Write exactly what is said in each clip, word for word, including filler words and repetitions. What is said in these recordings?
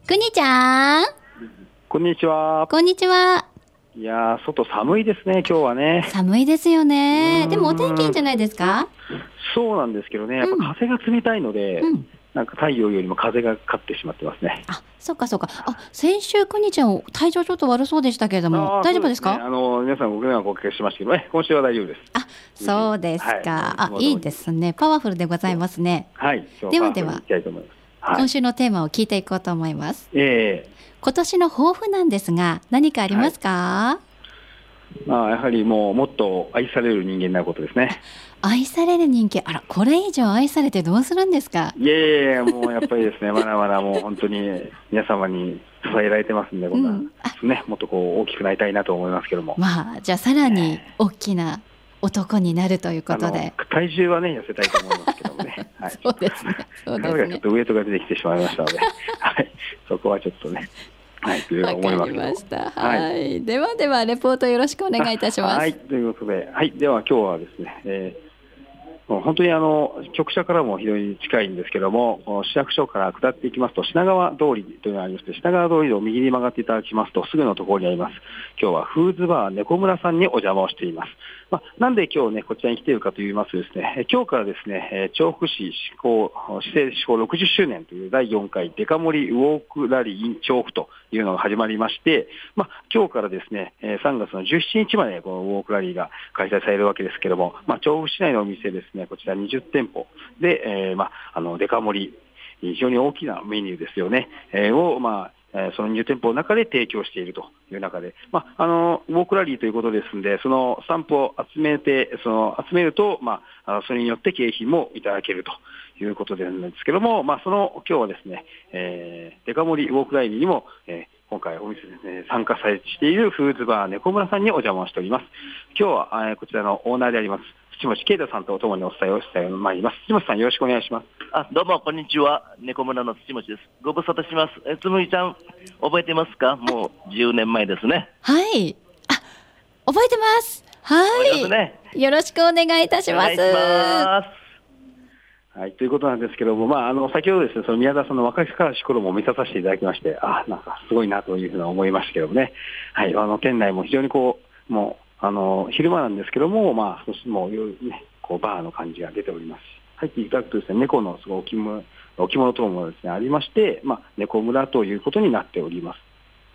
くにちゃん、 こんにちは。 こんにちは。 いやー、外寒いですね、今日はね。 寒いですよね。でもお天気いいんじゃないですか？ そうなんですけどね、やっぱ風が冷たいので、 うん、 なんか太陽よりも風がかかってしまってますね。 あ、そっかそっか。あ、先週くにちゃん体調ちょっと悪そうでしたけれども、 あ大丈夫ですか？ そうね、あの皆さんご迷惑をおかけしましたけどね、今週は大丈夫です。 あ、そうですか。 はい、 あ、いいですね。パワフルでございますね。 はい、今日ではでは、 いきたいと思います。はい、 今週のテーマを聞いていこうと思います。 え今年の抱負なんですが、何かありますか？ ーまあ、やはりもうもっと愛される人間になることですね。 愛される人間、あら、これ以上愛されてどうするんですか？ いやいやいや、もうやっぱりですね、まだまだもう本当に皆様に支えられてますんで、こんな、 うんね、もっとこう大きくなりたいなと思いますけども。 まあ、じゃあさらに大きな男になるということで。 あの体重はね、痩せたいと思いますけどもね。はい、 そうですね。そうですね体がちょっ。とウエイトが出てきてしまいましたので、はい、そこはちょっとね、はい、というわ思いかますけど。 りました。 ははい。ではでは、レポートよろしくお願いいたします。 はい、ということで、はい、では今日はですね、えーもう本当にあの局舎からも非常に近いんですけども、この市役所から下っていきますと品川通りというのがありまして、品川通りを右に曲がっていただきますとすぐのところにあります。今日はフーズバー猫村さんにお邪魔をしています。まあ、なんで今日ねこちらに来ているかと言いますとですね、今日からですね、調布市施行市政施行ろくじゅっしゅうねんというだいよんかいデカ盛りウォークラリー in 調布というのが始まりまして、まあ、今日からですねさんがつのじゅうしちにちまでこのウォークラリーが開催されるわけですけれども、まあ、調布市内のお店ですね、こちらにじゅってんぽで、えーまあ、あのデカ盛り非常に大きなメニューですよね、えー、をまあそのにじゅってんぽの中で提供しているという中で、まあ、あのウォークラリーということですので、そのスタンプを集めて、その集めると、まあ、それによって景品もいただけるということなんですけども、まあ、その今日はですね、えー、デカ盛りウォークラリーにも、えー今回お店ですね、参加されているフーズバー猫村さんにお邪魔をしております。今日は、えー、こちらのオーナーであります土持啓太さんとともにお伝えをしてまいります。土持さん、よろしくお願いします。 あ、どうもこんにちは。猫村の土持です。ご無沙汰します。えつむぎちゃん覚えてますか？もうじゅうねんまえですね。 はい。あ、覚えてます。は覚えてますね。 い。よろしくお願いいたします。 お願いします。 はい、ということなんですけども、まあ、あの先ほどですね、その宮田さんの若かりし頃も見させていただきまして、あ、なんかすごいなというふうに思いましたけどもね。はい、あの店内も非常にこう、もうあの昼間なんですけども、まあ、そしてもう夜ね、こうバーの感じが出ておりますし、入っていただくとですね、猫のすごい置物、置物等もですねありまして、まあ、猫村ということになっております。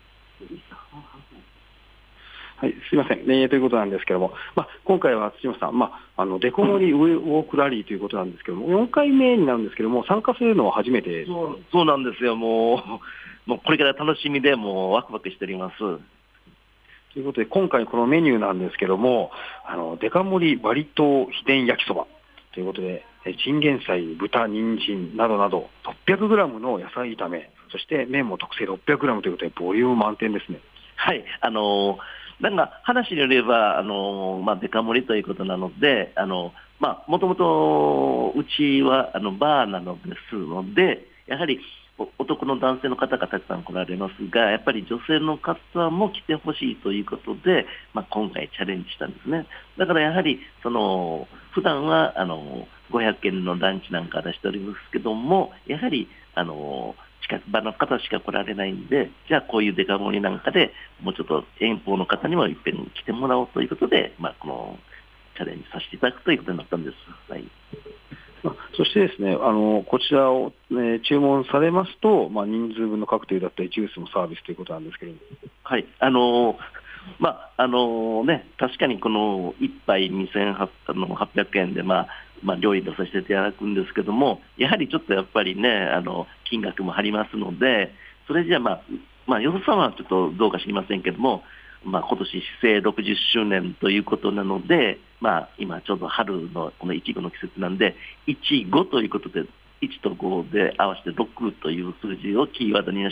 はい、すいません、えー、ということなんですけども、まあ、今回は土本さん、まあ、あのデコ盛りウォークラリーということなんですけども、よんかいめになるんですけども、参加するのは初めて。 そう、そうなんですよ。もう、もうこれから楽しみでもうワクワクしております。 ということで、今回このメニューなんですけども、あのデカ盛りバリ島秘伝焼きそばということで、チンゲン菜、豚、人参などなどろっぴゃくグラムの野菜炒め、そして麺も特製ろっぴゃくグラムということで、ボリューム満点ですね。 はい、あのーなんか話によれば、あのまあ、デカ盛りということなので、あのまあ、もともとうちはあのバーなのですので、やはり男の男性の方がたくさん来られますが、やっぱり女性の方も来てほしいということで、まあ、今回チャレンジしたんですね。だからやはりその普段はあのごひゃくえんのランチなんか出しておりますけども、やはりあの近く場の方しか来られないんで、じゃあこういうデカ盛りなんかでもうちょっと遠方の方にもいっぺんに来てもらおうということで、まあ、このチャレンジさせていただくということになったんです。はい、 そしてですね、あのこちらを、ね、注文されますと、まあ、人数分のカクテルだったりジュースもサービスということなんですけれども。 はい、あのーまああのーね、確かにこのいっぱいにせんはっぴゃくえんで、まあまあ、料理出させていただくんですけども、やはりちょっとやっぱりね、あの金額も張りますので、それじゃあ、まあまあ、予算はちょっとどうか知りませんけども、まあ、今年市政ろくじゅっしゅうねんということなので、まあ、今ちょうど春のこのいちごの季節なんで、いちごということで、いちとごで合わせてろくという数字をキーワードにして、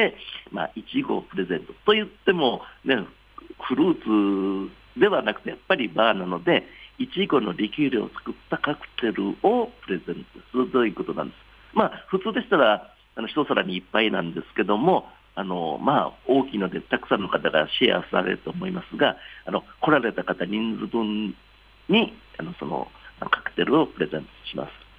まあ、いちごをプレゼントと言っても、ね、フルーツではなくてやっぱりバーなので、いちごのリキュールを作ったカクテルをプレゼントするということなんです。まあ、普通でしたらあの一皿にいっぱいなんですけども、あのまあ、大きいのでたくさんの方がシェアされると思いますが、あの来られた方人数分にあのそのカクテルをプレゼントします。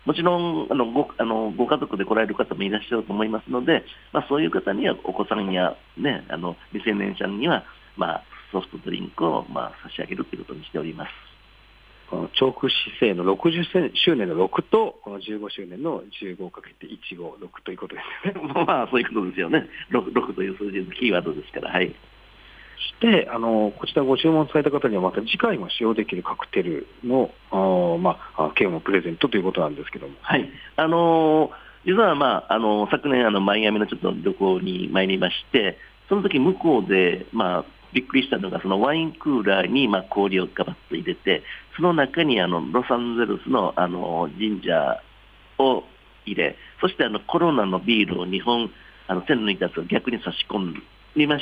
もちろんあの ご, あのご家族で来られる方もいらっしゃると思いますので、まあ、そういう方にはお子さんや、ね、あの未成年者には、まあ、ソフトドリンクを、まあ、差し上げるということにしております。 この調布市政のろくじゅっしゅうねんのろくとこのじゅうごしゅうねんのじゅうごをかけていちごろくということですよね。 まあそういうことですよね。 ろく, ろくという数字のキーワードですから。はい。 そしてあのこちらご注文された方にはまた次回も使用できるカクテルのあ、まあ、券をプレゼントということなんですけども、 はい、あのー、実は、まあ、あのー、昨年あのマイアミのちょっと旅行に参りまして、その時向こうで、まあ、びっくりしたのがそのワインクーラーに、まあ、氷をガバッと入れて、その中にあのロサンゼルスの、あのー、ジンジャーを入れ、そしてあのコロナのビールをにほんあの栓抜いたやつを逆に差し込みまして、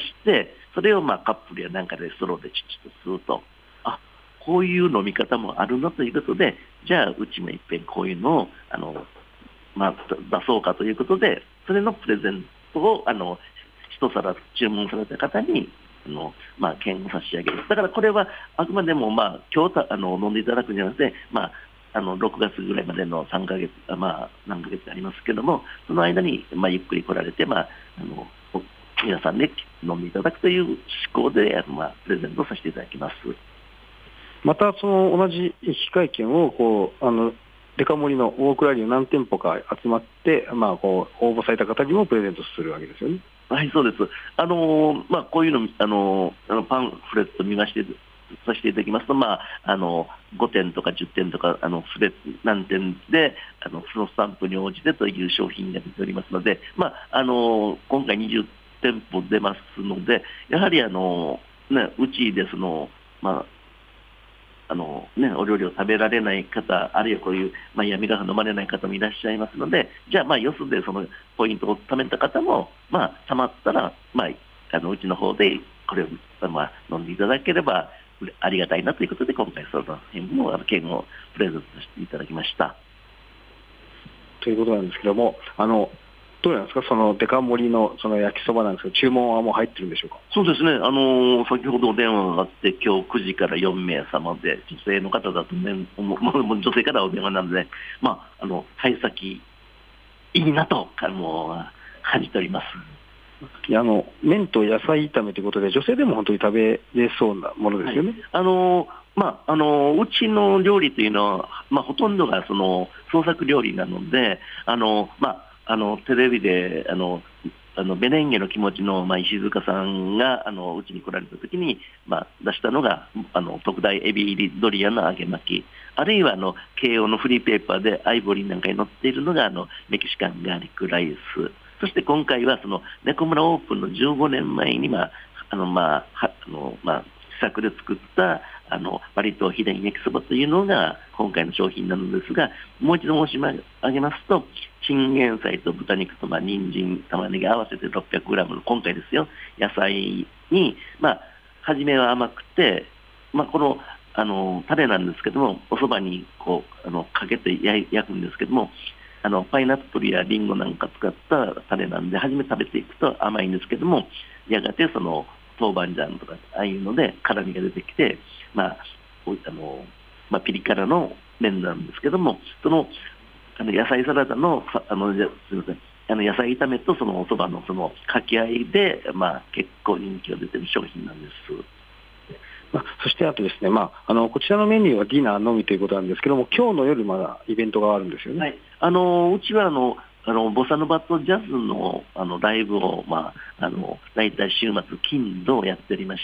それをまあカップルやなんかでストローでチッチと吸うと、あ、こういう飲み方もあるのということで、じゃあうちもいっぺんこういうのをあの、まあ、出そうかということで、それのプレゼントをあの一皿注文された方にあの、まあ、券を差し上げる。だからこれはあくまでも、まあ、今日あの飲んでいただくんじゃなくて、まあ、あのろくがつぐらいまでのさんかげつ、まあ、何ヶ月ありますけども、その間に、まあ、ゆっくり来られて、まあ、あの皆さんで飲んでいただくという思考で、まあ、プレゼントさせていただきます。 またその同じ引換券をこうあのデカ盛りのウォークラリーの何店舗か集まって、まあ、こう応募された方にもプレゼントするわけですよね。 はい、そうです。あのまあ、こういうの、あのあのパンフレット見ましてさせていただきますと、まあ、あのごてんとかじゅってんとかあのすべ何点であのそのスタンプに応じてという商品が出ておりますので、まあ、あの今回にじゅってんぽ出ますので、やはりあの、ね、うちでその、まああのね、お料理を食べられない方、あるいはこういう、まあ、闇が飲まれない方もいらっしゃいますので、じゃあ、まあ、よそでそのポイントを貯めた方も、まあ、たまったら、まあ、あのうちの方でこれを、まあ、飲んでいただければありがたいなということで、今回その辺もあの券をプレゼントしていただきました。 ということなんですけども、あのどうなんですか、そのデカ盛りのその焼きそばなんですけど、注文はもう入ってるんでしょうか。 そうですね、あのー、先ほどお電話があって、今日くじからよんめいさまで、女性の方だとね、もう女性からお電話なので、まあ、あの幸先いいなともう感じております。 いや、あの麺と野菜炒めということで、女性でも本当に食べれそうなものですよね。はい、 あのーまあ、あのうちの料理というのは、まあ、ほとんどがその創作料理なので、あの、まああのテレビであのあのベレンゲの気持ちの、まあ、石塚さんがあのうちに来られた時に、まあ、出したのがあの特大エビ入りドリアの揚げ巻き、あるいはあの慶応のフリーペーパーでアイボリーなんかに載っているのがあのメキシカンガーリックライス、そして今回はその猫村オープンのじゅうごねんまえに、まああのまあはあのまあ、試作で作ったあのバリ島秘伝焼きそばというのが今回の商品なのですが、もう一度申し上げますと、チンゲン菜と豚肉と、まあ、人参、玉ねぎ合わせてろっぴゃくグラムの今回ですよ、野菜に、まあ、初めは甘くて、まあ、このあのタレなんですけども、おそばにこうあのかけて焼くんですけども、あのパイナップルやリンゴなんか使ったタレなんで、初め食べていくと甘いんですけども、やがてその豆板醤とかああいうので辛みが出てきて、まああのまあ、ピリ辛の麺なんですけども、そのあの野菜サラダのあのすみませんあの野菜炒めとそのおそばのその掛け合いで、まあ、結構人気が出ている商品なんです。 まあ、そしてあとですね、まあ、あのこちらのメニューはディナーのみということなんですけども、今日の夜まだイベントがあるんですよね。 はい、あのうちはあのあのボサノバとジャズの、あのライブを、まあ、あの大体週末金土やっておりまして、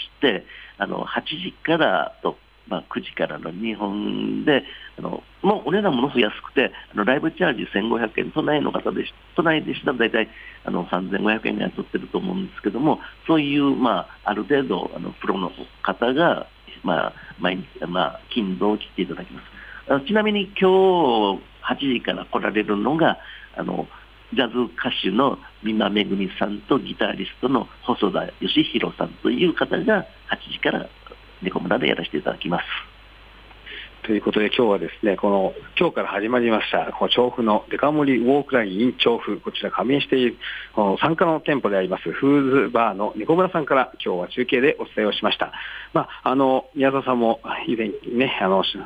あのはちじからと、まあ、くじからのにほんで、あのもうお値段ものすごく安くて、あのライブチャージせんごひゃくえん、都内の方でし都内でしたら大体あのさんぜんごひゃくえんが取ってると思うんですけども、そういう、まあ、ある程度あのプロの方が、まあ、毎日、まあ、金土を切っていただきます。あのちなみに今日はちじから来られるのが、あのジャズ歌手の美馬めぐみさんとギタリストの細田義弘さんという方がはちじから猫村でやらせていただきます。 ということで、今日はですね、この今日から始まりましたこの調布のデカ盛りウォークライン in 調布、こちら加盟しているこの参加の店舗でありますフーズバーの猫村さんから今日は中継でお伝えをしました。まあ、あの宮沢さんも以前ね、あの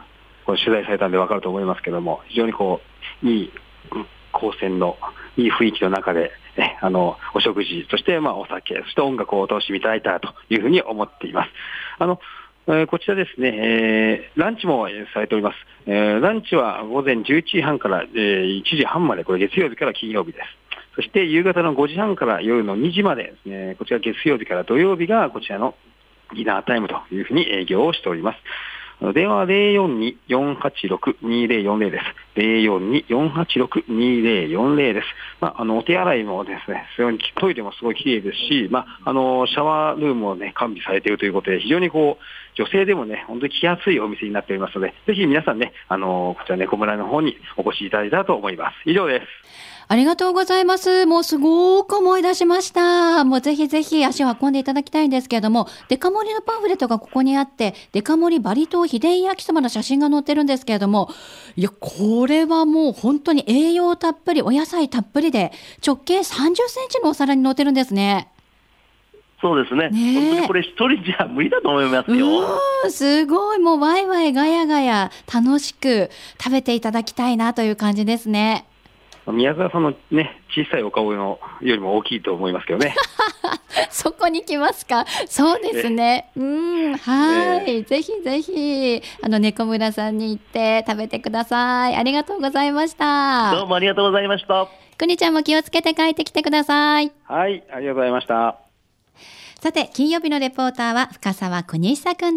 これ取材されたんで分かると思いますけども、非常にこういい光線のいい雰囲気の中で、ね、あのお食事、そしてまあお酒、そして音楽をお楽しみいただいたらというふうに思っています。あのえー、こちらですね、えー、ランチもされております。えー、ランチは午前じゅういちじはんから、えー、いちじはんまで、これ月曜日から金曜日です。そして夕方のごじはんから夜のにじまでですね、こちら月曜日から土曜日がこちらのディナータイムというふうに営業をしております。電話は ゼロよんに よんはちろく にゼロよんゼロ です。ゼロよんに よんはちろく にゼロよんゼロです。まあ、あのお手洗いもですね、非常にトイレもすごい綺麗ですし、まあ、あのシャワールームもね、完備されているということで、非常にこう、女性でもね、本当に来やすいお店になっておりますので、ぜひ皆さんね、あのこちら猫村の方にお越しいただいたらと思います。以上です。 ありがとうございます。もうすごく思い出しました。もうぜひぜひ足を運んでいただきたいんですけれども、デカ盛りのパンフレットがここにあって、デカ盛りバリ島秘伝焼きそばの写真が載ってるんですけれども、いや、これはもう本当に栄養たっぷり、お野菜たっぷりで、直径さんじゅっセンチのお皿に載ってるんですね。 そうですね。 ね、 本当にこれ一人じゃ無理だと思いますよ。 うん、すごい。もうワイワイガヤガヤ楽しく食べていただきたいなという感じですね。 宮沢さんのね、小さいお顔のよりも大きいと思いますけどね。 そこに来ますか。そうですね。うん、はい、えー、ぜひぜひあの猫村さんに行って食べてください。ありがとうございました。 どうもありがとうございました。 くにちゃんも気をつけて帰ってきてください。 はい、ありがとうございました。 さて、金曜日のレポーターは深澤邦久くん